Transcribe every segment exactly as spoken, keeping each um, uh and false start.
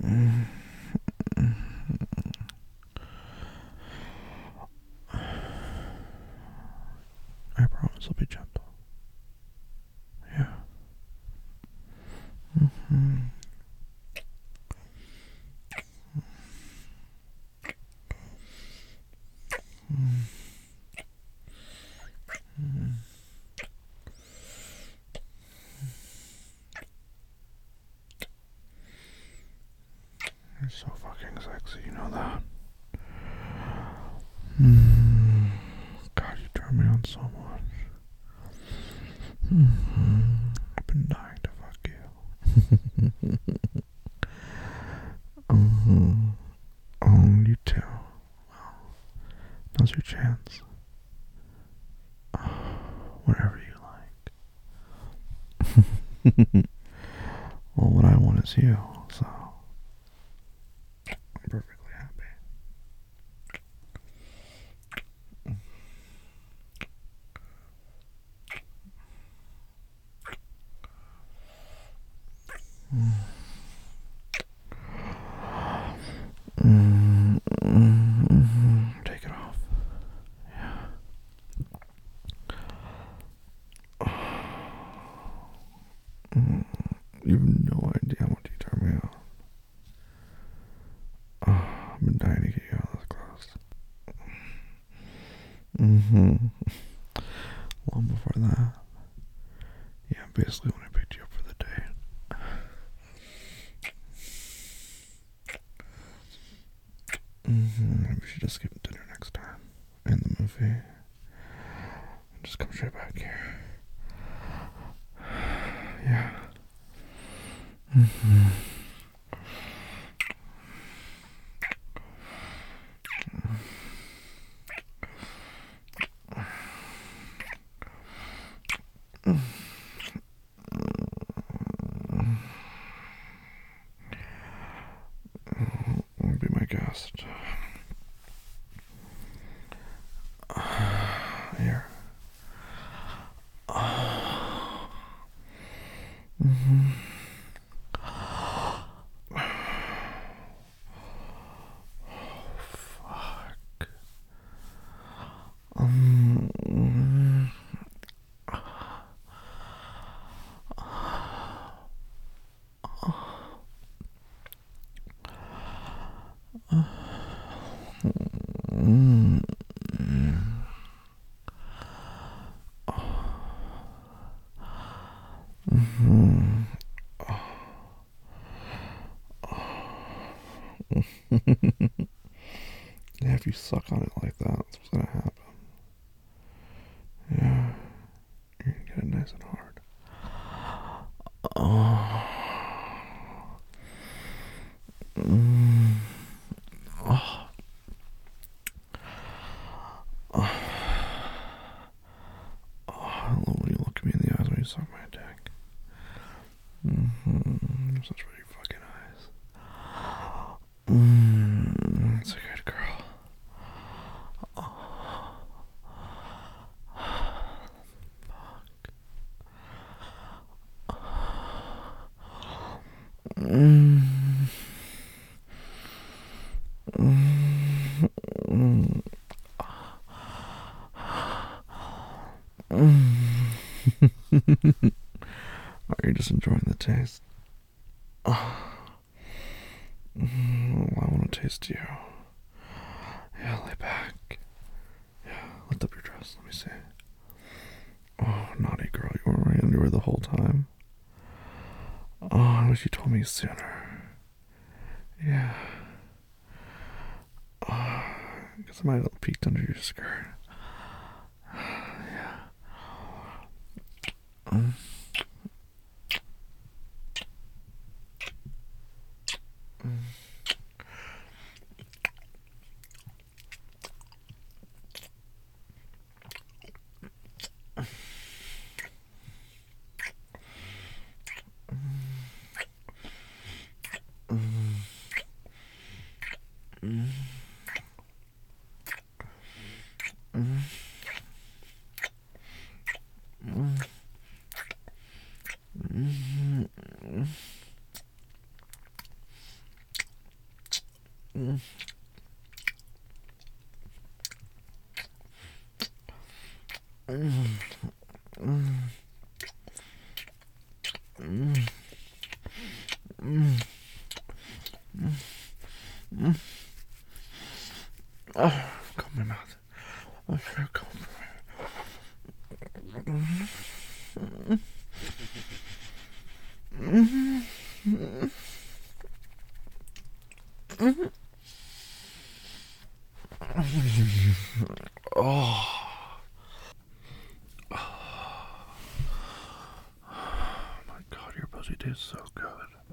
I promise I'll be gentle. Yeah. Mm-hmm. Mm-hmm. You're so fucking sexy, you know that? Mm. God, you turn me on so much. Mm-hmm. I've been dying to fuck you. Mm-hmm. Oh, you too. Well, now's your chance. Whatever you like. Well, what I want is you, so I'm perfectly happy. Mm. Mm-hmm. Take it off. Yeah. Mm. You have no idea how much you turn me on. Oh, I've been dying to get you out of this clothes. Mm-hmm. Long before that. Yeah, basically when I picked you up for the date. Mm-hmm. We should just skip dinner next time. And the movie. Just come straight back here. Yeah. Mm-hmm. Be my guest. Here. Mm-hmm. Fuck. Um. Mm. Mm-hmm. Yeah, if you suck on it like that, that's what's gonna happen. Yeah, you're gonna get it nice and hard. Oh. Mm. Oh. Oh. Oh, I love when you look at me in the eyes when you suck my dick. Mm-hmm. You have such pretty fucking eyes. Mmm. That's a good girl. Oh. Mm. Mm. Mm. Mm. Are you just enjoying the taste? Oh. Mm. I want to taste you. Yeah, lay back. Yeah, lift up your dress. Let me see. Oh, naughty girl, you were wearing underwear the whole time. Oh, I wish you told me sooner. Yeah. Oh, I guess I might have peeked under your skirt. Yeah. Mm. Mm. Mm. Mm. Mm. Mm. Mm. Mm. Mm. Mm. Mm. Mm. Oh, come in my mouth. Oh, sure, come on. Mm. Mm. Mm. Oh. My God, your pussy tastes so good.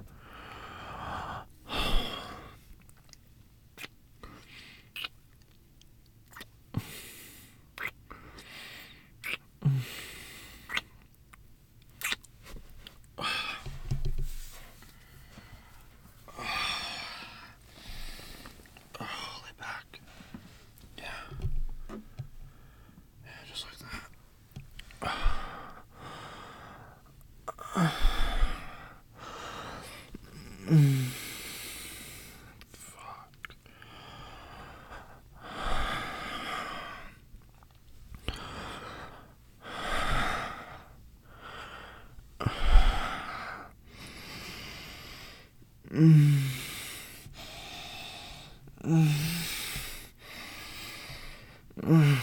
Oh, lay back. Yeah. Yeah, just like that. Mm. Fuck. Mm. Mm. Mm.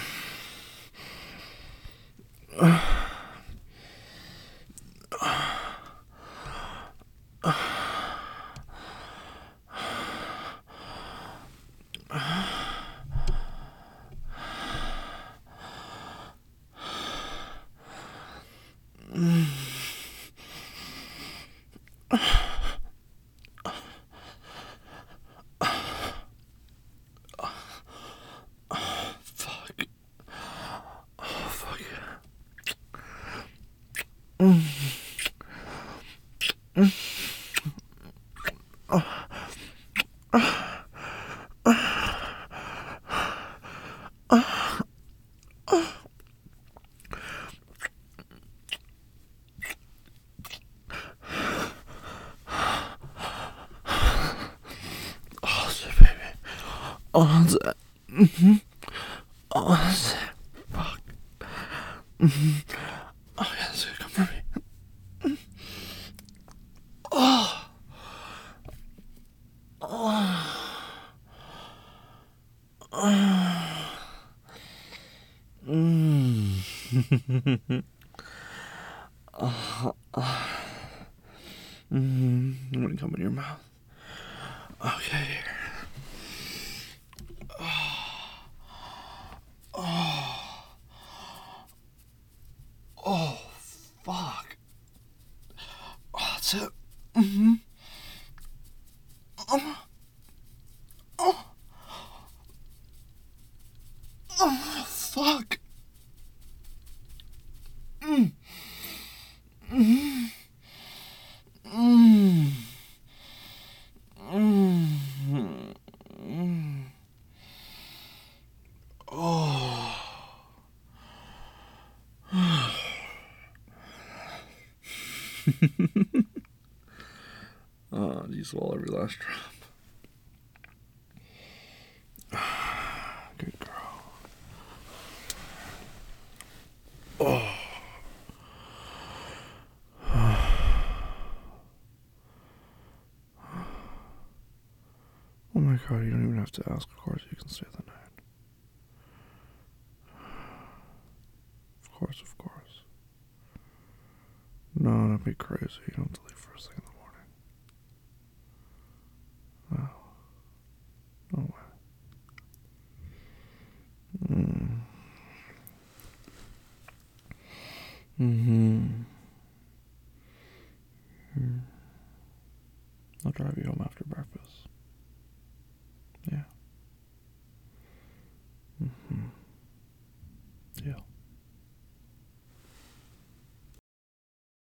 Fuck. Oh, fuck. Mm. Mm. Oh. Oh, shit, baby. Oh, that's it. Mm-hmm. Oh, that's it. Fuck. Mm-hmm. Oh, yeah, that's it. Come for me. Oh. Oh. Oh. Mm. Oh. Oh. Mm-hmm. I'm gonna come in your mouth. Okay, here. Oh. Oh. Oh, fuck. Oh, that's it. Mm-hmm. Oh. Oh. Oh, fuck. Mm. Mm. Mm. Mm. Mm. Oh. Oh, you swallow every last drop. Good girl. Oh. Oh my God, you don't even have to ask. Of course, you can stay the night. Of course, of course. No, don't be crazy. You don't have to leave first thing in the morning. No. No way. Mm. Mm-hmm.